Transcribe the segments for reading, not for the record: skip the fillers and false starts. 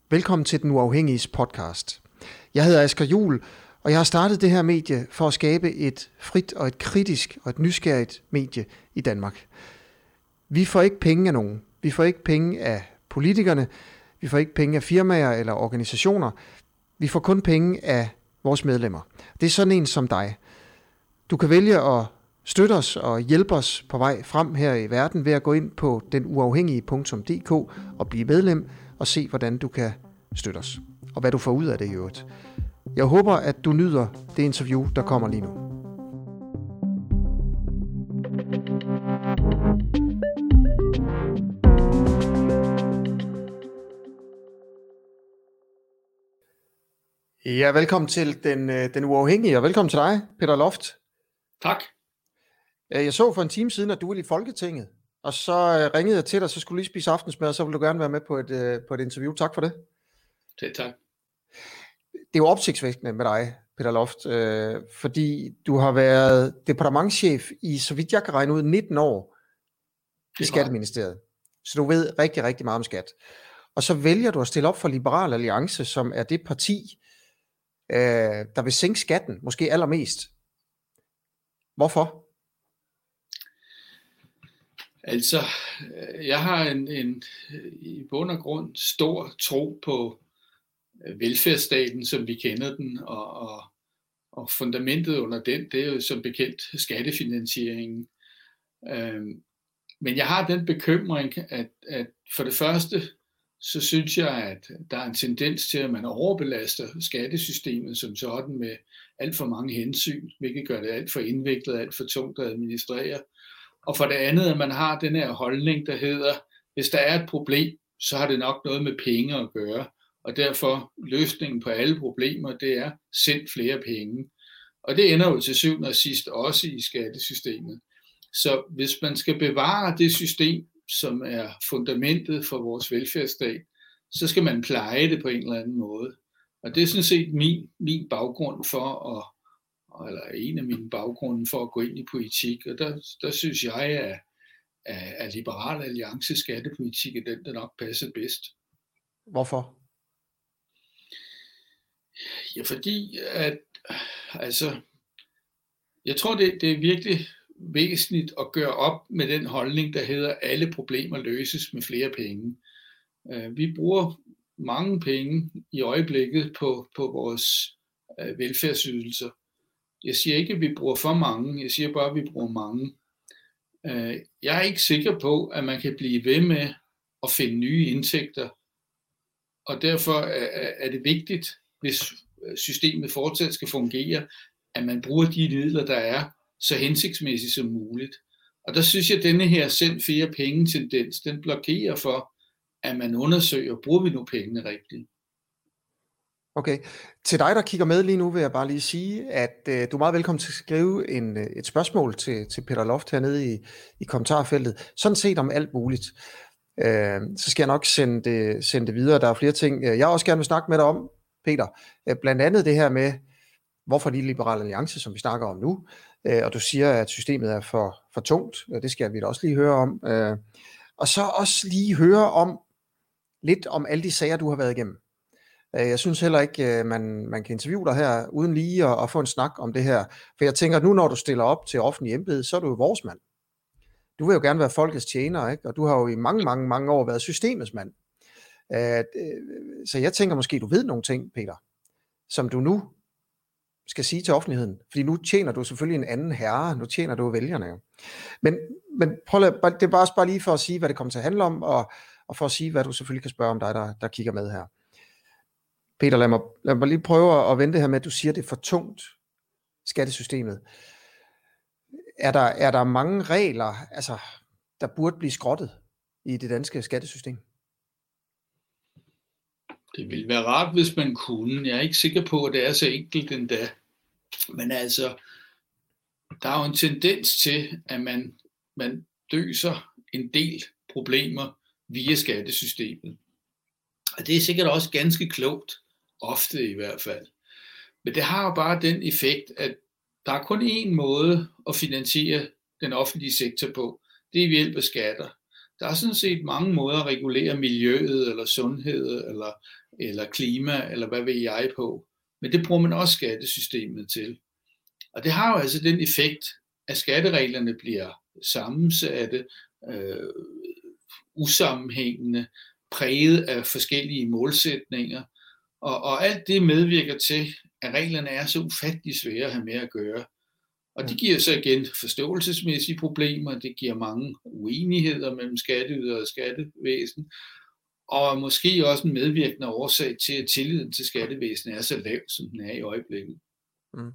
Velkommen til Den Uafhængiges podcast. Jeg hedder Asger Juhl, og jeg har startet det her medie for at skabe et frit og et kritisk og et nysgerrigt medie i Danmark. Vi får ikke penge af nogen. Vi får ikke penge af politikerne. Vi får ikke penge af firmaer eller organisationer. Vi får kun penge af vores medlemmer. Det er sådan en som dig. Du kan vælge at støtte os og hjælpe os på vej frem her i verden ved at gå ind på denuafhængige.dk og blive medlem og se, hvordan du kan støtte os, og hvad du får ud af det i øvrigt. Jeg håber, at du nyder det interview, der kommer lige nu. Ja, velkommen til den Uafhængige, og velkommen til dig, Peter Loft. Tak. Jeg så for en time siden, at du ville i Folketinget, og så ringede jeg til dig, så skulle du lige spise aftensmad, og så ville du gerne være med på et interview. Tak for det. Tak. Det er jo opsigtsvækkende med dig, Peter Loft, fordi du har været departementschef i, så vidt jeg kan regne ud, 19 år i Skatteministeriet. Så du ved rigtig, rigtig meget om skat. Og så vælger du at stille op for Liberal Alliance, som er det parti, der vil sænke skatten, måske allermest. Hvorfor? Altså, jeg har en i bund og grund stor tro på velfærdsstaten, som vi kender den, og fundamentet under den, det er jo som bekendt skattefinansieringen. Men jeg har den bekymring, at for det første, så synes jeg, at der er en tendens til, at man overbelaster skattesystemet som sådan med alt for mange hensyn, hvilket gør det alt for indviklet, alt for tungt at administrere. Og for det andet, at man har den her holdning, der hedder, hvis der er et problem, så har det nok noget med penge at gøre. Og derfor løsningen på alle problemer, det er send flere penge. Og det ender jo til syvende og sidst også i skattesystemet. Så hvis man skal bevare det system, som er fundamentet for vores velfærdsstat, så skal man pleje det på en eller anden måde. Og det er sådan set min baggrund for eller en af mine baggrunde for at gå ind i politik. Og der synes jeg, at Liberal Alliance skattepolitik er den, der nok passer bedst. Hvorfor? Ja, fordi jeg tror, det er virkelig væsentligt at gøre op med den holdning, der hedder, at alle problemer løses med flere penge. Vi bruger mange penge i øjeblikket på vores velfærdsydelser. Jeg siger ikke, at vi bruger for mange, jeg siger bare, at vi bruger mange. Jeg er ikke sikker på, at man kan blive ved med at finde nye indtægter, og derfor er det vigtigt, hvis systemet fortsat skal fungere, at man bruger de midler, der er, så hensigtsmæssigt som muligt. Og der synes jeg, at denne her send flere penge tendens, den blokerer for, at man undersøger, bruger vi nu pengene rigtigt. Okay. Til dig, der kigger med lige nu, vil jeg bare lige sige, at du er meget velkommen til at skrive et spørgsmål til Peter Loft hernede i kommentarfeltet. Sådan set om alt muligt. Så skal jeg nok sende det videre. Der er flere ting, jeg også gerne vil snakke med dig om, Peter. Blandt andet det her med, hvorfor de Liberale Alliance, som vi snakker om nu, og du siger, at systemet er for tungt. Det skal vi da også lige høre om. Og så også lige høre lidt om alle de sager, du har været igennem. Jeg synes heller ikke, man kan interviewe dig her, uden lige at få en snak om det her. For jeg tænker, nu når du stiller op til offentlig embede, så er du jo vores mand. Du vil jo gerne være folkets tjener, ikke? Og du har jo i mange år været systemets mand. Så jeg tænker måske, du ved nogle ting, Peter, som du nu skal sige til offentligheden. Fordi nu tjener du selvfølgelig en anden herre, nu tjener du vælgerne jo. Men prøv det er bare lige for at sige, hvad det kommer til at handle om, og for at sige, hvad du selvfølgelig kan spørge om dig, der kigger med her. Peter, lad mig lige prøve at vente her med, at du siger, at det er for tungt, skattesystemet. Er der mange regler, der burde blive skrottet i det danske skattesystem? Det ville være rart, hvis man kunne. Jeg er ikke sikker på, at det er så enkelt endda. Men der er jo en tendens til, at man løser en del problemer via skattesystemet. Og det er sikkert også ganske klogt, ofte i hvert fald. Men det har jo bare den effekt, at der er kun én måde at finansiere den offentlige sektor på. Det er ved hjælp af skatter. Der er sådan set mange måder at regulere miljøet, eller sundhed, eller klima, eller hvad ved jeg på. Men det bruger man også skattesystemet til. Og det har jo altså den effekt, at skattereglerne bliver sammensatte, usammenhængende, præget af forskellige målsætninger. Og alt det medvirker til, at reglerne er så ufattelig svære at have med at gøre. Og det giver så igen forståelsesmæssige problemer, det giver mange uenigheder mellem skatteyder og skattevæsen, og måske også en medvirkende årsag til, at tilliden til skattevæsenet er så lav, som den er i øjeblikket. Mm.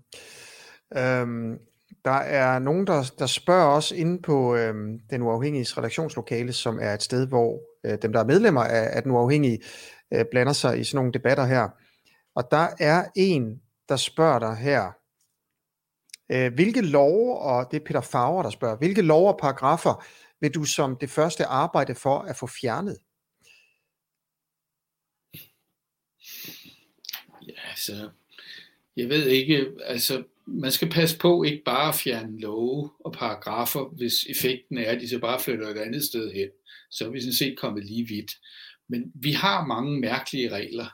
Der er nogen, der spørger os inde på Den Uafhængiges redaktionslokale, som er et sted, hvor dem, der er medlemmer af Den Uafhængige, blander sig i sådan nogle debatter her. Og der er en, der spørger dig her, hvilke love, og det er Peter Favre, der spørger, hvilke love og paragrafer vil du som det første arbejde for at få fjernet? Ja, altså, jeg ved ikke, altså, man skal passe på ikke bare at fjerne love og paragrafer, hvis effekten er, at de så bare flytter et andet sted hen. Så er vi sådan set kommet lige vidt. Men vi har mange mærkelige regler.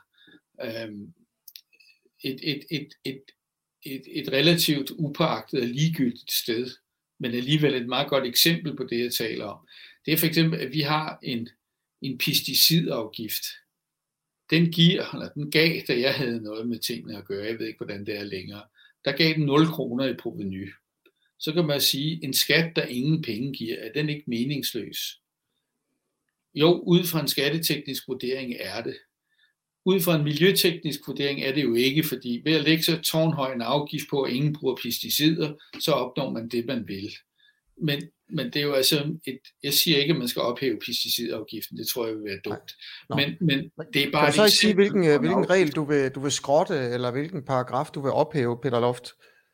Et relativt upåagtet og ligegyldigt sted, men alligevel et meget godt eksempel på det, jeg taler om. Det er for eksempel, at vi har en pesticidafgift. Den gav, da jeg havde noget med tingene at gøre, jeg ved ikke, hvordan det er længere, der gav den 0 kroner i provenu. Så kan man sige, en skat, der ingen penge giver, er den ikke meningsløs? Jo, ud fra en skatteteknisk vurdering er det. Ud fra en miljøteknisk vurdering er det jo ikke, fordi ved at lægge så tårnhøj en afgift på, at ingen bruger pesticider, så opnår man det, man vil. Men det er jo altså, jeg siger ikke, at man skal ophæve pesticidafgiften, det tror jeg vil være dumt. Men det er bare... Kan du så ikke sige, hvilken regel du vil skrotte, eller hvilken paragraf du vil ophæve, Peter Loft?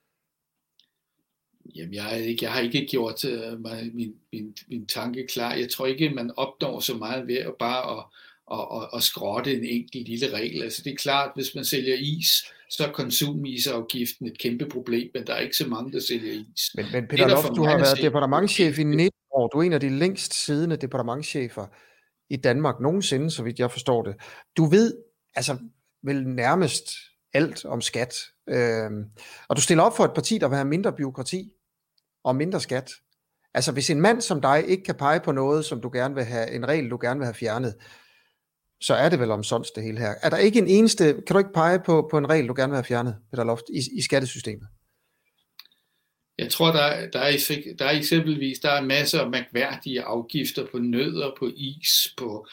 Jamen, jeg har ikke gjort min tanke klar. Jeg tror ikke, man opnår så meget ved at bare at skrotte en enkelt lille regel. Altså det er klart, hvis man sælger is, så er konsumisafgiften et kæmpe problem, men der er ikke så mange, der sælger is. Men Peter Loft, du har været departementschef i 19 år. Du er en af de længst siddende departementschefer i Danmark nogensinde, så vidt jeg forstår det. Du ved altså vel nærmest alt om skat. Og du stiller op for et parti, der vil have mindre bureaukrati og mindre skat. Altså hvis en mand som dig ikke kan pege på noget, som du gerne vil have, en regel, du gerne vil have fjernet, så er det vel omsonst det hele her. Er der ikke en eneste, kan du ikke pege på en regel, du gerne vil have fjernet, Peter Loft, i skattesystemet? Jeg tror, der er eksempelvis, der er masser af mærkværdige afgifter på nødder, på is, på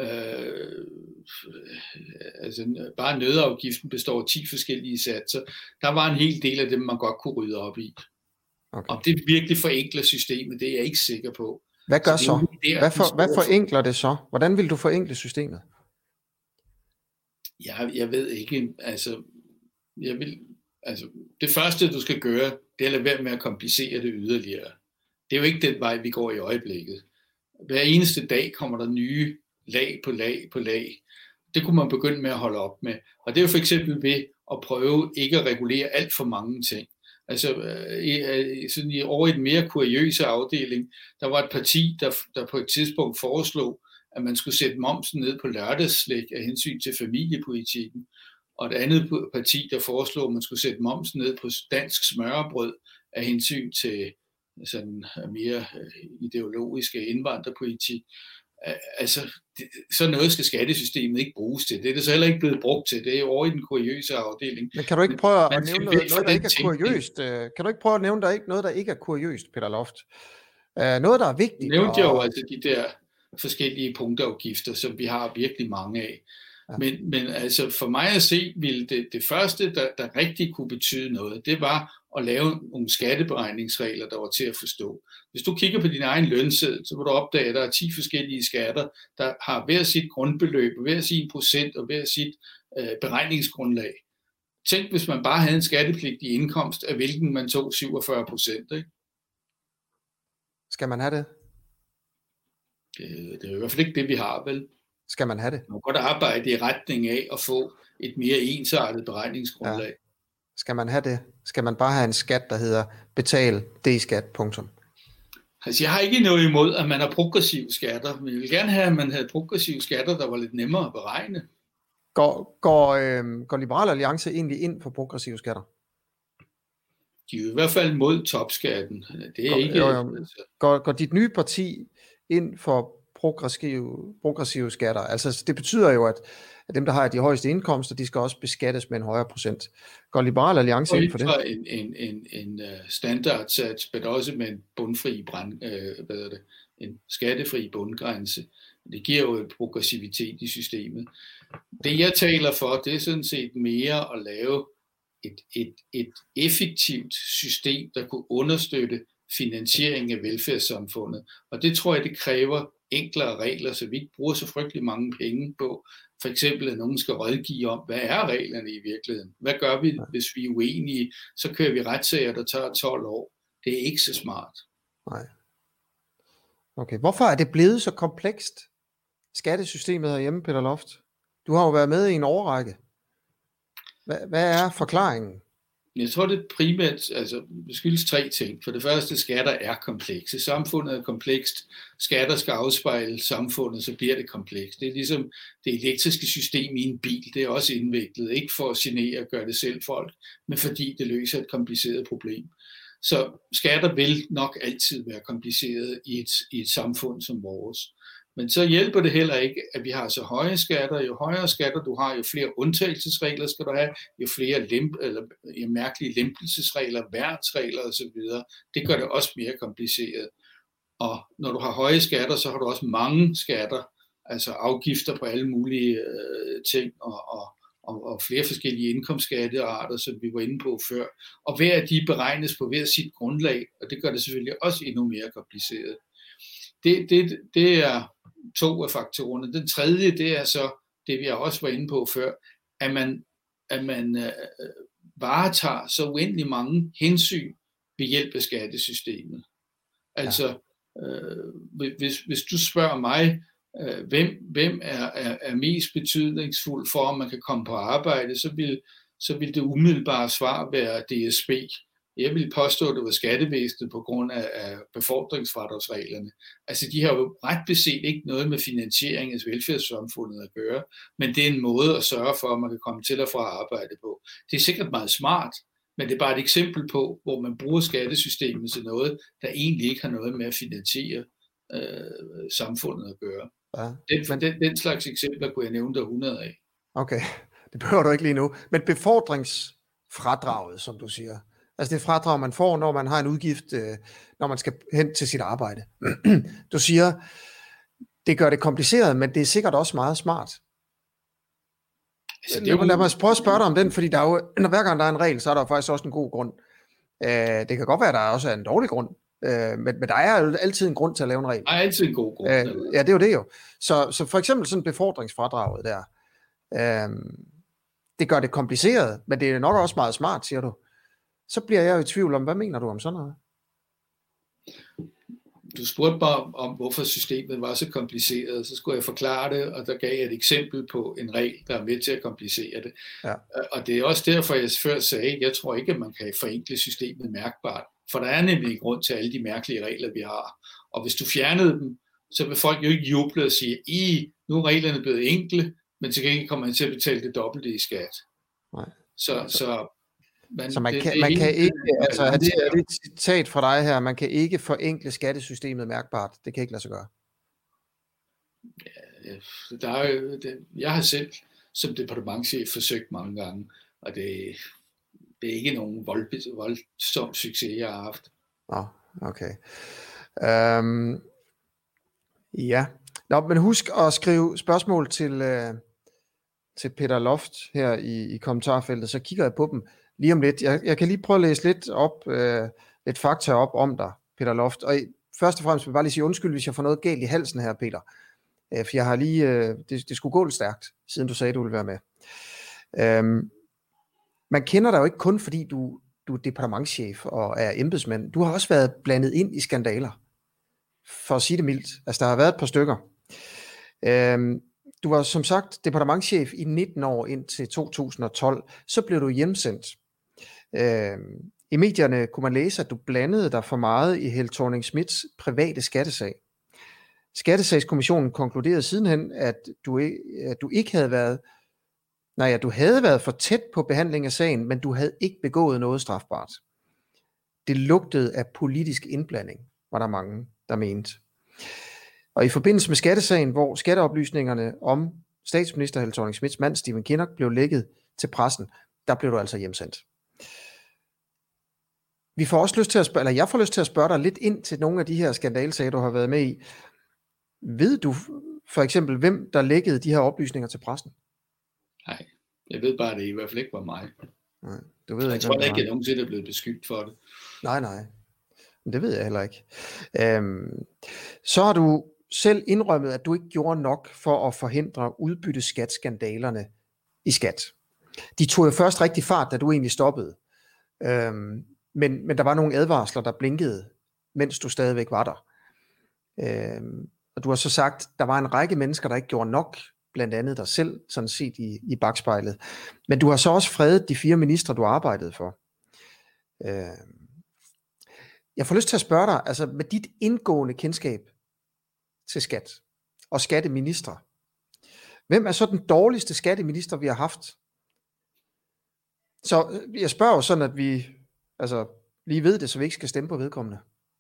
altså bare nøddeafgiften består af 10 forskellige satser. Der var en hel del af dem, man godt kunne rydde op i. Okay. Om det virkelig forenkler systemet, det er jeg ikke sikker på. Hvad gør så? Hvad forenkler det så? Hvordan vil du forenkle systemet? Jeg ved ikke. Altså, det første, du skal gøre, det er at lade være med at komplicere det yderligere. Det er jo ikke den vej, vi går i øjeblikket. Hver eneste dag kommer der nye lag på lag på lag. Det kunne man begynde med at holde op med. Og det er jo for eksempel ved at prøve ikke at regulere alt for mange ting. Altså over i den mere kuriøse afdeling, der var et parti, der på et tidspunkt foreslog, at man skulle sætte momsen ned på lørdagsslik af hensyn til familiepolitikken, og et andet parti, der foreslog, at man skulle sætte momsen ned på dansk smørrebrød af hensyn til sådan mere ideologiske indvandrerpolitik. Altså, så noget skal skattesystemet ikke bruges til. Det er det så heller ikke blevet brugt til. Det er over i den kuriøse afdeling. Men kan du ikke prøve at nævne noget, der ikke er kuriøst? Kan du ikke prøve at nævne noget, der ikke er kuriøst, Peter Loft? Noget, der er vigtigt. Nævnte jeg jo altså de der forskellige punktafgifter, som vi har virkelig mange af. Ja. Men altså for mig at se, ville det første, der rigtig kunne betyde noget, det var at lave nogle skatteberegningsregler, der var til at forstå. Hvis du kigger på din egen lønseddel, så vil du opdage, at der er 10 forskellige skatter, der har hver sit grundbeløb, hver sin procent og hver sit beregningsgrundlag. Tænk, hvis man bare havde en skattepligtig indkomst, af hvilken man tog 47%. Ikke? Skal man have det? Det er i hvert fald ikke det, vi har, vel? Skal man have det? Man kan godt arbejde i retning af at få et mere ensartet beregningsgrundlag. Ja. Skal man have det? Skal man bare have en skat, der hedder betal D-skat, punktum? Altså, jeg har ikke noget imod, at man har progressive skatter, men jeg vil gerne have, at man havde progressive skatter, der var lidt nemmere at beregne. Går Liberal Alliance egentlig ind for progressive skatter? De er jo i hvert fald mod topskatten. Det er ikke... Altså... Går dit nye parti ind for progressive skatter? Altså, det betyder jo, at dem, der har de højeste indkomster, de skal også beskattes med en højere procent. Går Liberal Alliance ind for det? En standardsats, men også med en bundfri en skattefri bundgrænse. Det giver jo en progressivitet i systemet. Det jeg taler for, det er sådan set mere at lave et effektivt system, der kunne understøtte finansiering af velfærdssamfundet. Og det tror jeg, det kræver enklere regler, så vi ikke bruger så frygtelig mange penge på. For eksempel, at nogen skal rådgive om, hvad er reglerne i virkeligheden? Hvad gør vi, hvis vi er uenige? Så kører vi retssager, der tager 12 år. Det er ikke så smart. Nej. Okay, hvorfor er det blevet så komplekst, skattesystemet herhjemme, Peter Loft? Du har jo været med i en årrække. Hvad er forklaringen? Jeg tror, det primært det skyldes 3 ting. For det første, skatter er komplekse. Samfundet er komplekst. Skatter skal afspejle samfundet, så bliver det komplekst. Det er ligesom det elektriske system i en bil. Det er også indviklet. Ikke for at genere og gøre det selv folk, men fordi det løser et kompliceret problem. Så skatter vil nok altid være kompliceret i et samfund som vores. Men så hjælper det heller ikke, at vi har så høje skatter. Jo højere skatter du har, jo flere undtagelsesregler skal du have, jo flere mærkelige lempelsesregler, værnsregler osv. Det gør det også mere kompliceret. Og når du har høje skatter, så har du også mange skatter, altså afgifter på alle mulige ting og flere forskellige indkomstskattearter, som vi var inde på før. Og hver af de beregnes på hver sit grundlag, og det gør det selvfølgelig også endnu mere kompliceret. Det er 2 af faktorerne. Den tredje, det er så det, vi også var inde på før, at man varetager så uendelig mange hensyn ved hjælp af skattesystemet. Altså, hvis du spørger mig, hvem er mest betydningsfuld for, at man kan komme på arbejde, så vil det umiddelbare svar være DSB. Jeg vil påstå, at det var skattevæsenet på grund af befordringsfradragsreglerne. Altså, de har jo ret beset ikke noget med finansiering af velfærdssamfundet at gøre, men det er en måde at sørge for, at man kan komme til og fra arbejde på. Det er sikkert meget smart, men det er bare et eksempel på, hvor man bruger skattesystemet til noget, der egentlig ikke har noget med at finansiere samfundet at gøre. Ja. Den slags eksempler kunne jeg nævne der 100 af. Okay, det behøver du ikke lige nu. Men befordringsfradraget, som du siger, altså det fradrag, man får, når man har en udgift, når man skal hen til sit arbejde. Du siger, det gør det kompliceret, men det er sikkert også meget smart. Altså, lad mig prøve at spørge dig om den, fordi der er jo, hver gang der er en regel, så er der faktisk også en god grund. Det kan godt være, at der også er en dårlig grund, men der er jo altid en grund til at lave en regel. Der er altid en god grund. Ja, det er jo det jo. Så for eksempel sådan befordringsfradraget der, det gør det kompliceret, men det er nok også meget smart, siger du. Så bliver jeg jo i tvivl om, hvad mener du om sådan noget? Du spurgte bare om, hvorfor systemet var så kompliceret, så skulle jeg forklare det, og der gav jeg et eksempel på en regel, der er med til at komplicere det. Ja. Og det er også derfor, jeg før sagde, jeg tror ikke, at man kan forenkle systemet mærkbart, for der er nemlig en grund til alle de mærkelige regler, vi har. Og hvis du fjernede dem, så vil folk jo ikke juble og sige, nu er reglerne blevet enkle, men til gengæld kommer man til at betale det dobbelte i skat. Nej. Så man kan ikke, altså er det et citat fra dig her, man kan ikke forenkle skattesystemet mærkbart, det kan ikke lade sig gøre. Ja, jeg har selv som departementschef forsøgt mange gange, og det er ikke nogen voldsom succes, jeg har haft. Okay. Ja, men husk at skrive spørgsmål til Peter Loft her i kommentarfeltet, så kigger jeg på dem lige om lidt. Jeg kan lige prøve at læse lidt fakta op om dig, Peter Loft. Og først og fremmest vil jeg bare lige sige undskyld, hvis jeg får noget galt i halsen her, Peter. For jeg har lige, det skulle gå lidt stærkt, siden du sagde, du ville være med. Man kender dig jo ikke kun, fordi du er departementschef og er embedsmand. Du har også været blandet ind i skandaler, for at sige det mildt. Altså, der har været et par stykker. Du var som sagt departementschef i 19 år indtil 2012. Så blev du hjemsendt I medierne kunne man læse, at du blandede dig for meget i Helle Thorning-Schmidts private skattesag. Skattesagskommissionen konkluderede sidenhen, at du ikke havde været, at du havde været for tæt på behandling af sagen, men du havde ikke begået noget strafbart. Det lugtede af politisk indblanding, var der mange, der mente. Og i forbindelse med skattesagen, hvor skatteoplysningerne om statsminister Helle Thorning-Schmidts mand Stephen Kinnock blev lækket til pressen, der blev du altså hjemsendt. Jeg får lyst til at spørge dig lidt ind til nogle af de her skandalesager, du har været med i. Ved du for eksempel, hvem der lækkede de her oplysninger til pressen? Nej, jeg ved bare, at det i hvert fald ikke var mig. Nej, du ved jeg ikke, tror ikke, at jeg nogensinde er blevet beskyldt for det. Nej. Men det ved jeg heller ikke. Så har du selv indrømmet, at du ikke gjorde nok for at forhindre udbytteskatskandalerne i skat. De tog jo først rigtig fart, da du egentlig stoppede. Men der var nogle advarsler, der blinkede, mens du stadigvæk var der. Og du har så sagt, at der var en række mennesker, der ikke gjorde nok, blandt andet dig selv, sådan set i bagspejlet. Men du har så også fredet de 4 ministre, du arbejdede for. Jeg får lyst til at spørge dig, altså med dit indgående kendskab til skat og skatteministre, hvem er så den dårligste skatteminister, vi har haft? Så jeg spørger jo sådan, at vi lige ved det, så vi ikke skal stemme på vedkommende.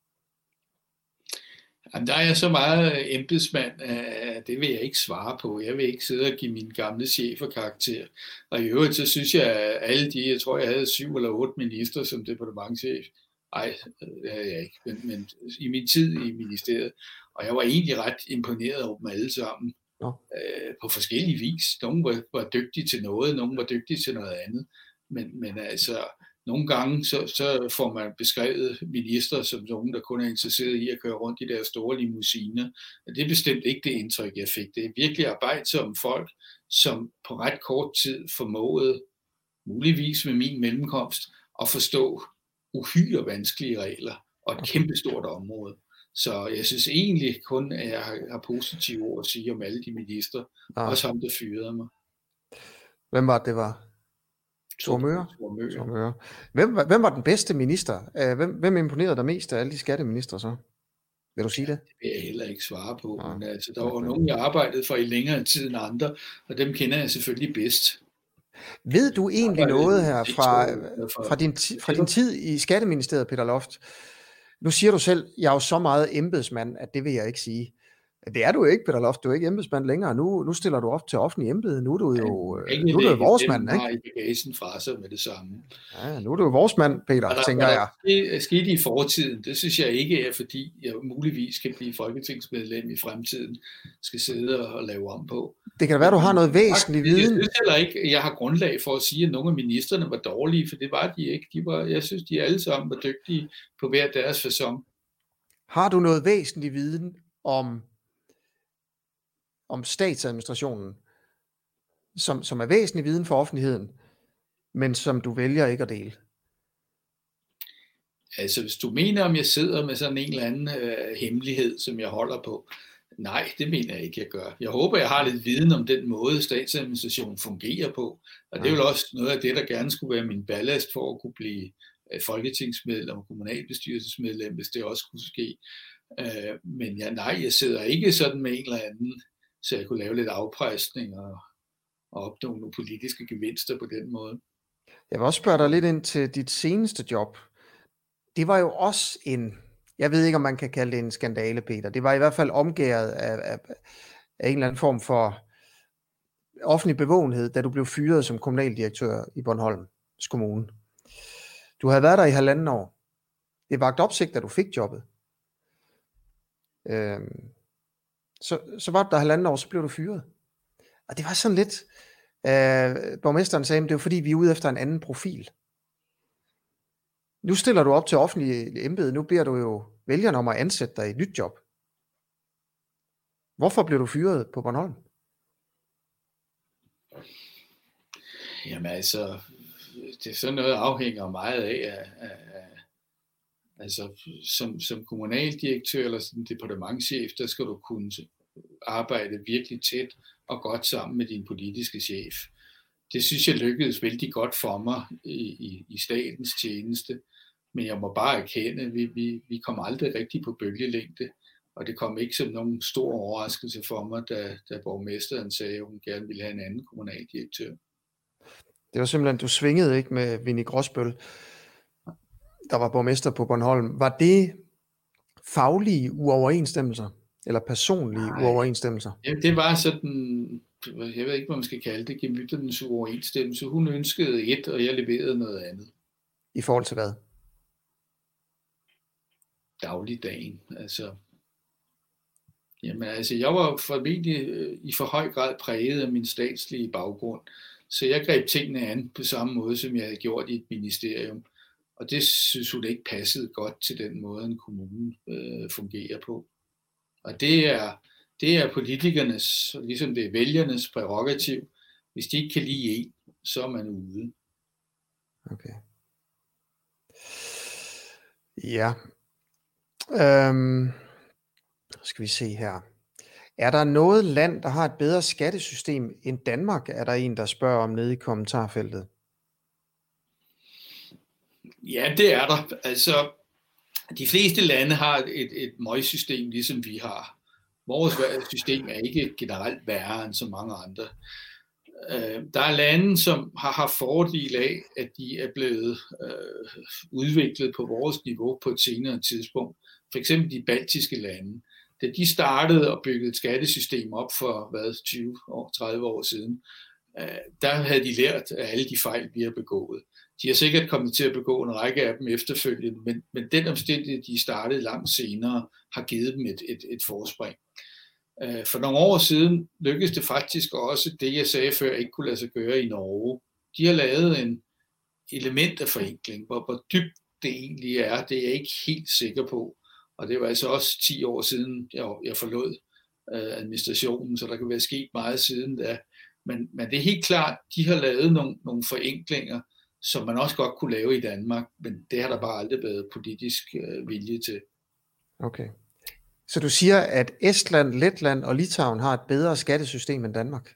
Jamen, der er jeg så meget embedsmand, at det vil jeg ikke svare på. Jeg vil ikke sidde og give mine gamle chefer karakter. Og i øvrigt, så synes jeg, at alle jeg tror, jeg havde 7 eller 8 minister som departementschef. Nej, det havde jeg ikke, men i min tid i ministeriet. Og jeg var egentlig ret imponeret over dem alle sammen. På forskellige vis. Nogle var dygtige til noget, nogle var dygtige til noget andet. Men altså, nogle gange så får man beskrevet minister som nogen, der kun er interesseret i at køre rundt i deres store limousiner. Og det er bestemt ikke det indtryk, jeg fik. Det er virkelig arbejdsomme folk, som på ret kort tid formåede, muligvis med min mellemkomst, at forstå uhyre vanskelige regler og et kæmpestort område. Så jeg synes egentlig kun, at jeg har positive ord at sige om alle de minister, også ham, der fyrede mig. Hvem var det, var? Stormøre. Hvem var den bedste minister? Hvem imponerede dig mest af alle de skatteministre så? Vil du sige det? Det vil jeg heller ikke svare på. Men altså, der var nogen, jeg arbejdede for i længere tid end andre, og dem kender jeg selvfølgelig bedst. Ved du egentlig noget her fra din tid i Skatteministeriet, Peter Loft? Nu siger du selv, jeg er jo så meget embedsmand, at det vil jeg ikke sige. Det er du ikke, Peter Loft. Du er ikke embedsmand længere. Nu stiller du op til offentlig embede. Nu er du jo vores mand, ikke? Jeg har bagagen fra sig med det samme. Ja, nu er du jo vores mand, Peter, tænker jeg. Det er sket i fortiden. Det synes jeg ikke er, fordi jeg muligvis kan blive folketingsmedlem i fremtiden. Skal sidde og lave om på. Det kan da være, du har noget væsentlig viden. Jeg synes heller ikke, jeg har grundlag for at sige, at nogle af ministerne var dårlige, for det var de ikke. Jeg synes, de alle sammen var dygtige på hver deres facon. Har du noget væsentlig viden om statsadministrationen, som er væsentlig viden for offentligheden, men som du vælger ikke at dele? Altså, hvis du mener, om jeg sidder med sådan en eller anden hemmelighed, som jeg holder på, nej, det mener jeg ikke, jeg gør. Jeg håber, jeg har lidt viden om den måde, statsadministrationen fungerer på, og det er jo også noget af det, der gerne skulle være min ballast for at kunne blive folketingsmedlem og kommunalbestyrelsesmedlem, hvis det også kunne ske. Men jeg sidder ikke sådan med en eller anden, så jeg kunne lave lidt afpresning og opnå nogle politiske gevinster på den måde. Jeg vil også spørge dig lidt ind til dit seneste job. Det var jo også jeg ved ikke, om man kan kalde det en skandale, Peter. Det var i hvert fald omgærdet af en eller anden form for offentlig bevågenhed, da du blev fyret som kommunaldirektør i Bornholms Kommune. Du havde været der i 1,5 år. Det vagt opsigt, da du fik jobbet. Så var du der 1,5 år, så blev du fyret. Og det var sådan lidt, borgmesteren sagde, at det var fordi, vi er ude efter en anden profil. Nu stiller du op til offentlig embede, nu beder du jo vælgerne om at ansætte dig i et nyt job. Hvorfor blev du fyret på Bornholm? Jamen altså, det er sådan noget, afhænger meget af altså som kommunaldirektør eller som departementschef, der skal du kunne arbejde virkelig tæt og godt sammen med din politiske chef. Det synes jeg lykkedes vældig godt for mig i statens tjeneste. Men jeg må bare erkende, at vi kom aldrig rigtig på bølgelængde, og det kom ikke som nogen stor overraskelse for mig, da borgmesteren sagde, at hun gerne ville have en anden kommunaldirektør. Det var simpelthen, du svingede ikke med Winnie Grosbøll, der var borgmester på Bornholm. Var det faglige uoverensstemmelser, eller personlige uoverensstemmelser? Ja, det var sådan, jeg ved ikke, hvad man skal kalde det, gemytternes uoverensstemmelse. Hun ønskede et, og jeg leverede noget andet. I forhold til hvad? Dagligdagen, jeg var formentlig i for høj grad præget af min statslige baggrund, så jeg greb tingene an på samme måde, som jeg havde gjort i et ministerium, og det synes hun ikke passede godt til den måde, en kommune fungerer på. Og det er politikernes, ligesom det er vælgernes prærogativ. Hvis de ikke kan lide en, så er man ude. Okay. Ja. Skal vi se her. Er der noget land, der har et bedre skattesystem end Danmark? Er der en, der spørger om nede i kommentarfeltet? Ja, det er der. Altså, de fleste lande har et møgsystem, ligesom vi har. Vores system er ikke generelt værre end så mange andre. Der er lande, som har haft fordel af, at de er blevet udviklet på vores niveau på et senere tidspunkt. For eksempel de baltiske lande. Da de startede og byggede et skattesystem op for 20 år, 30 år siden, der havde de lært af alle de fejl, vi har begået. De har sikkert kommet til at begå en række af dem efterfølgende, men den omstændighed, de startede langt senere, har givet dem et forspring. For nogle år siden lykkedes det faktisk også, det jeg sagde før, ikke kunne lade sig gøre i Norge. De har lavet en element af forenkling, hvor dybt det egentlig er, det er jeg ikke helt sikker på. Og det var altså også 10 år siden, jeg forlod administrationen, så der kan være sket meget siden da. Men det er helt klart, de har lavet nogle forenklinger, som man også godt kunne lave i Danmark, men det har der bare aldrig været politisk vilje til. Okay. Så du siger, at Estland, Letland og Litauen har et bedre skattesystem end Danmark?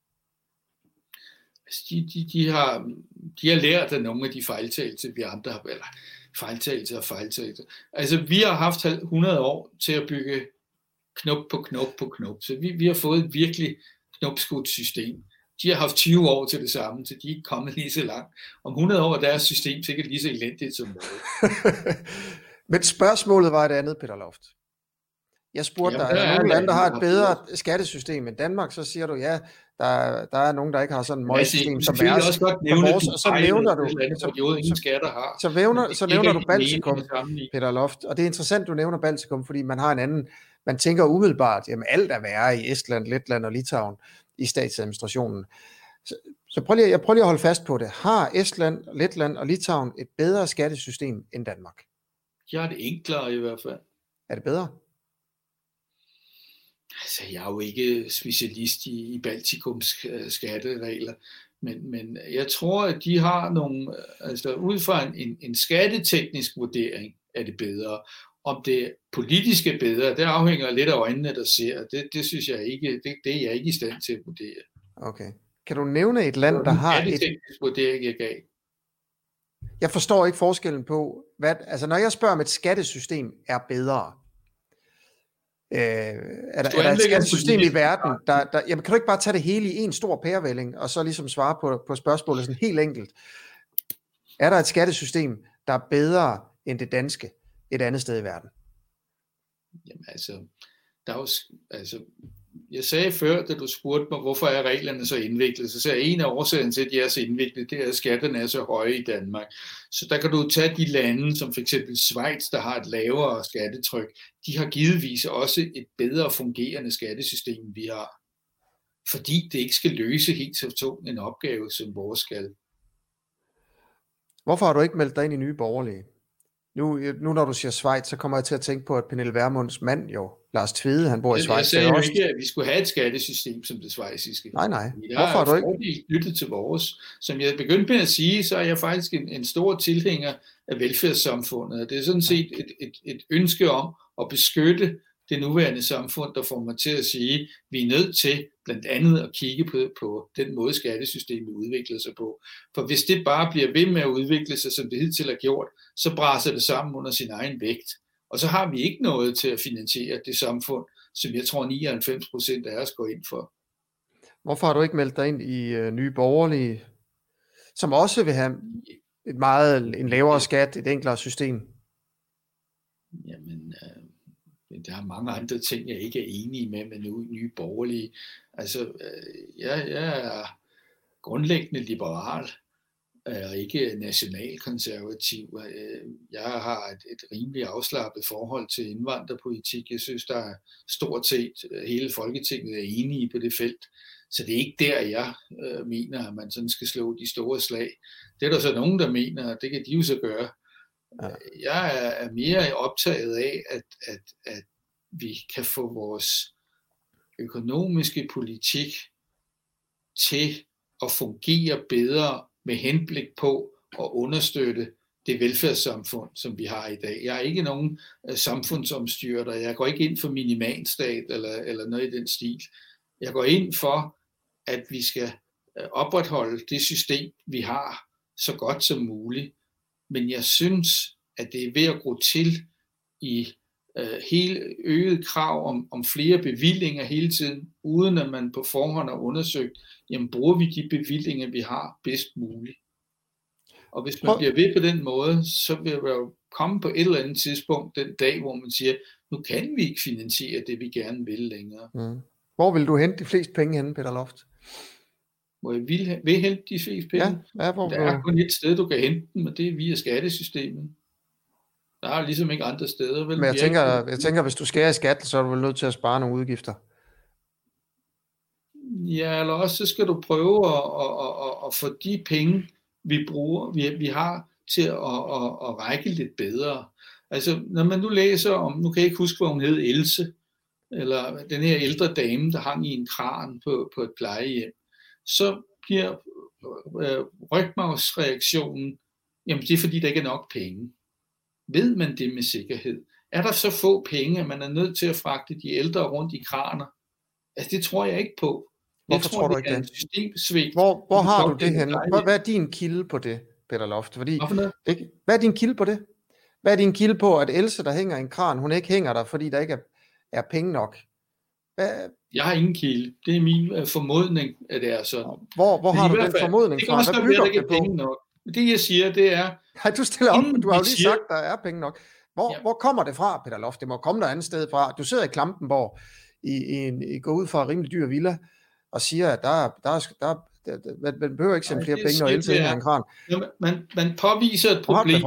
De har lært af nogle af de fejltagelser, vi andre har, eller fejltagelser. Altså, vi har haft 100 år til at bygge knop på knop på knop, så vi har fået et virkelig knopskudt system. De har haft 20 år til det samme, så de er ikke kommet lige så langt. Om 100 år er deres system sikkert lige så elendigt som vores. Men spørgsmålet var et andet, Peter Loft. Jeg spurgte dig, er der nogle lande, der har et bedre skattesystem end Danmark? Så siger du, ja, der er nogen, der ikke har sådan et møgsystem som værre. Også godt nævne, og så nævner du, så nævner du Baltikum, Peter Loft. Og det er interessant, du nævner Baltikum, fordi man har en anden, man tænker umiddelbart, jamen alt er værre i Estland, Letland og Litauen i statsadministrationen. Så prøv lige at holde fast på det. Har Estland, Letland og Litauen et bedre skattesystem end Danmark? Ja, det er enklere i hvert fald. Er det bedre? Altså, jeg er jo ikke specialist i Baltikums skatteregler, men jeg tror, at de har nogle, altså ud fra en skatteteknisk vurdering er det bedre. Om det politiske er bedre, det afhænger lidt af øjnene, der ser. Det synes jeg ikke, det er jeg ikke i stand til at vurdere. Okay. Kan du nævne et land, der har et... skatteteknisk vurdering, jeg gav? Jeg forstår ikke forskellen på, altså når jeg spørger om et skattesystem er bedre, er der et skattesystem i verden, jamen kan du ikke bare tage det hele i en stor pærevælling, og så ligesom svare på spørgsmålet sådan helt enkelt. Er der et skattesystem, der er bedre end det danske et andet sted i verden? Jamen der er jo, jeg sagde før, da du spurgte mig, hvorfor er reglerne så indviklet, så sagde jeg, en af årsagen til, at de er så indviklet, det er, at skatterne er så høje i Danmark. Så der kan du tage de lande, som for eksempel Schweiz, der har et lavere skattetryk. De har givetvis også et bedre fungerende skattesystem, end vi har. Fordi det ikke skal løse helt så tung en opgave, som vores skal. Hvorfor har du ikke meldt dig ind i Nye Borgerlige? Nu når du siger Schweiz, så kommer jeg til at tænke på, at Pernille Vermunds mand jo, Lars Tvede, han bor i Schweiz. Jeg sagde jo ikke, at vi skulle have et skattesystem som det schweiziske. Nej. Hvorfor har du ikke? Jeg har lyttet til vores. Som jeg begyndte med at sige, så er jeg faktisk en stor tilhænger af velfærdssamfundet. Det er sådan set et ønske om at beskytte det nuværende samfund, der får mig til at sige, at vi er nødt til blandt andet at kigge på den måde, skattesystemet udvikler sig på. For hvis det bare bliver ved med at udvikle sig, som det hidtil har gjort, så braser det sammen under sin egen vægt. Og så har vi ikke noget til at finansiere det samfund, som jeg tror 99% af os går ind for. Hvorfor har du ikke meldt dig ind i Nye Borgerlige, som også vil have en lavere skat, et enklere system? Jamen, der er mange andre ting, jeg ikke er enig med Nye Borgerlige. Altså, jeg er grundlæggende liberal og ikke nationalkonservativ. Jeg har et rimelig afslappet forhold til indvandrerpolitik. Jeg synes, der er stort set hele Folketinget er enige på det felt. Så det er ikke der, jeg mener, at man sådan skal slå de store slag. Det er der så nogen, der mener, og det kan de jo så gøre. Ja. Jeg er mere optaget af, at vi kan få vores økonomiske politik til at fungere bedre med henblik på at understøtte det velfærdssamfund, som vi har i dag. Jeg er ikke nogen samfundsomstyrter. Jeg går ikke ind for minimalstat eller noget i den stil. Jeg går ind for, at vi skal opretholde det system, vi har, så godt som muligt. Men jeg synes, at det er ved at gå til i hele øget krav om flere bevillinger hele tiden, uden at man på forhånd har undersøgt, jamen bruger vi de bevillinger, vi har, bedst muligt. Og hvis man bliver ved på den måde, så vil der jo komme på et eller andet tidspunkt den dag, hvor man siger, nu kan vi ikke finansiere det, vi gerne vil længere. Mm. Hvor vil du hente de fleste penge henne, Peter Loft? Hvor jeg vil hente de fleste penge? Ja, hvor der er kun et sted, du kan hente dem, og det er via skattesystemet. Der er ligesom ikke andre steder. Vel? Men jeg tænker, hvis du skærer i skat, så er du vel nødt til at spare nogle udgifter. Ja, eller også så skal du prøve at få de penge, vi bruger, vi har til at række lidt bedre. Altså, når man nu læser om, nu kan jeg ikke huske, hvor hun hed, Else, eller den her ældre dame, der hang i en kran på et plejehjem, så bliver rygmarvsreaktionen, jamen det er fordi, der ikke er nok penge. Ved man det med sikkerhed? Er der så få penge, at man er nødt til at fragte de ældre rundt i kraner? Altså det tror jeg ikke på. Hvorfor tror du ikke det? Systemsvigt. Hvor har du det henne? Hvad er din kilde på det, Peter Loft? Fordi, hvad er din kilde på det? Hvad er din kilde på, at Else, der hænger i en kran, hun ikke hænger der, fordi der ikke er penge nok? Jeg har ingen kilde. Det er min formodning, at det er sådan. Hvor har du den formodning fra? Hvad bygger det på? Penge nok. Det jeg siger, det er... Nej, du stiller op, men du har jo lige sagt, der er penge nok. Hvor kommer det fra, Peter Loft? Det må komme der andet sted fra. Du sidder i Klampenborg i går ud fra en rimelig dyr villa, og siger, at man behøver ikke sende flere penge, når Else hænger i en kran. Man påviser et problem.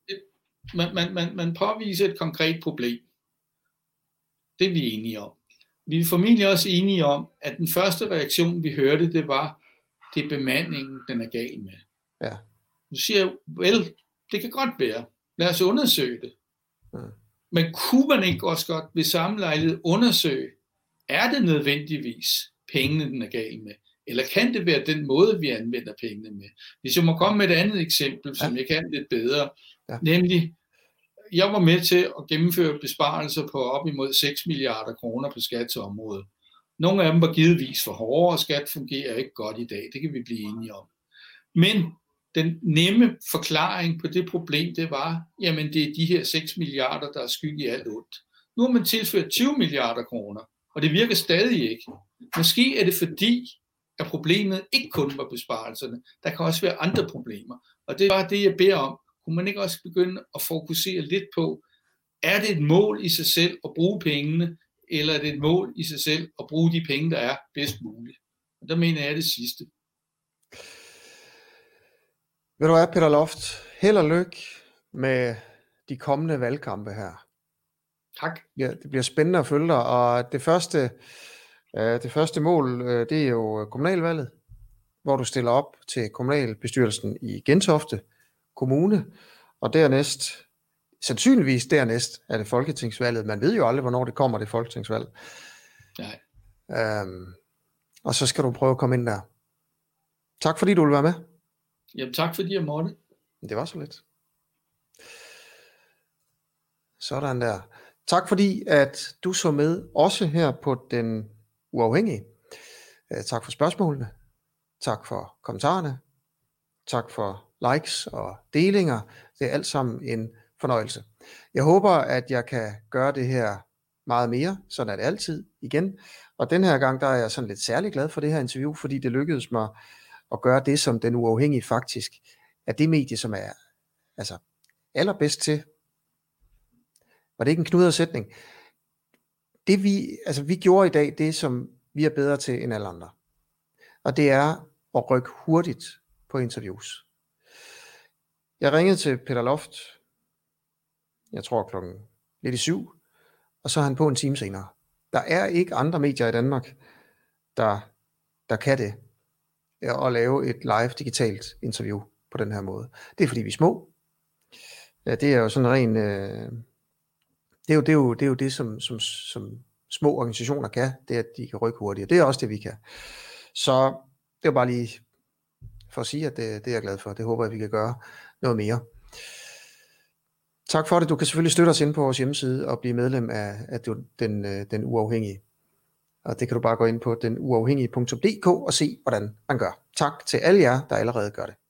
Man påviser et konkret problem. Det er vi enige om. Vi er formentlig også enige om, at den første reaktion, vi hørte, det var, det er bemandingen, den er gal med. Ja. Du siger, vel, det kan godt være. Lad os undersøge det. Men kunne man ikke også godt ved samme lejlighed undersøge, er det nødvendigvis pengene, den er gal med? Eller kan det være den måde, vi anvender pengene med? Hvis jeg må komme med et andet eksempel, som jeg kan lidt bedre, nemlig, jeg var med til at gennemføre besparelser på op imod 6 milliarder kroner på skatteområdet. Nogle af dem var givetvis for hårde, og skat fungerer ikke godt i dag. Det kan vi blive enige om. Men den nemme forklaring på det problem, det var, jamen det er de her 6 milliarder, der er skyld i alt ondt. Nu har man tilført 20 milliarder kroner, og det virker stadig ikke. Måske er det fordi, at problemet ikke kun var besparelserne. Der kan også være andre problemer. Og det er bare det, jeg beder om. Kunne man ikke også begynde at fokusere lidt på, er det et mål i sig selv at bruge pengene, eller er det et mål i sig selv at bruge de penge, der er bedst muligt? Og der mener jeg det sidste. Ved du hvad, Peter Loft? Held og lykke med de kommende valgkampe her. Tak. Ja, det bliver spændende at følge dig, og det første mål, det er jo kommunalvalget, hvor du stiller op til kommunalbestyrelsen i Gentofte Kommune, og sandsynligvis dernæst er det folketingsvalget. Man ved jo aldrig, hvornår det kommer, det folketingsvalg. Nej. Og så skal du prøve at komme ind der. Tak fordi du vil være med. Jamen tak fordi jeg måtte. Det var så lidt. Sådan der. Tak fordi at du så med også her på Den Uafhængige. Tak for spørgsmålene. Tak for kommentarerne. Tak for likes og delinger. Det er alt sammen en fornøjelse. Jeg håber, at jeg kan gøre det her meget mere. Sådan er det altid igen. Og den her gang, der er jeg sådan lidt særlig glad for det her interview, fordi det lykkedes mig at gøre det, som Den Uafhængige faktisk er det medie, som er allerbedst til. Var det ikke en knudret sætning? Det vi gjorde i dag, det som vi er bedre til end alle andre. Og det er at rykke hurtigt på interviews. Jeg ringede til Peter Loft, jeg tror klokken lidt i 7, og så er han på en time senere. Der er ikke andre medier i Danmark, der kan det, at lave et live digitalt interview på den her måde. Det er fordi vi er små. Ja, det er jo sådan ren... Det er jo det, som små organisationer kan, det er, at de kan rykke hurtigt. Det er også det, vi kan. Så det var bare lige for at sige, at det er jeg glad for. Det håber jeg, vi kan gøre noget mere. Tak for det. Du kan selvfølgelig støtte os ind på vores hjemmeside og blive medlem af den Uafhængige. Og det kan du bare gå ind på denuafhængige.dk og se, hvordan man gør. Tak til alle jer, der allerede gør det.